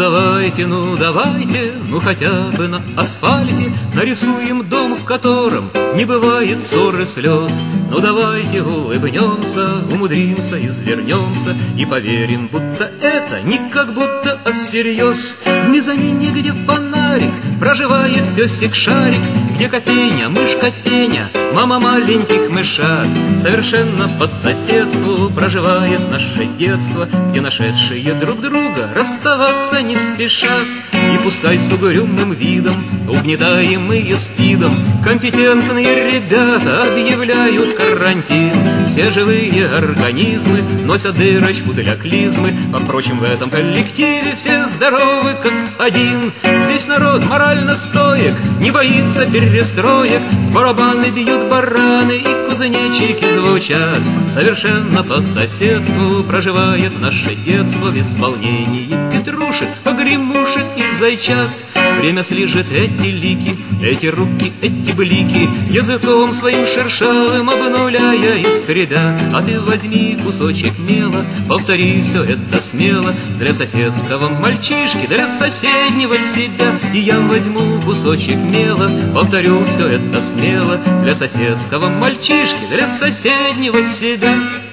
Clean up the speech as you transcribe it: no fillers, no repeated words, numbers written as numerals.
ну давайте, ну хотя бы на асфальте нарисуем дом, в котором не бывает ссор и слез. Ну давайте улыбнемся, умудримся, извернемся и поверим, будто это не как будто, а всерьез. В мезонине, где фонарик, проживает песик-шарик, где кофейня, мышка Феня, мама маленьких мышат. Совершенно по соседству проживает наше детство, где нашедшие друг друга расставаться не спешат. И пускай с угрюмым видом, угнетаемые СПИДом, компетентные ребята объявляют карантин. Все живые организмы носят дырочку для клизмы, а впрочем, в этом коллективе все здоровы как один. Здесь народ морально стоек, не боится перестроек, барабаны бьют бараны и кузнечики звучат. Совершенно по соседству проживает наше детство в исполнении петрушек, погремушек и зайчат. Время слижет эти лики, эти руки, эти блики, языком своим шершавым обнуляя и скребя. А ты возьми кусочек мела, повтори все это смело для соседского мальчишки, для соседнего себя. И я возьму кусочек мела, повторю все это смело для соседского мальчишки, для соседнего себя.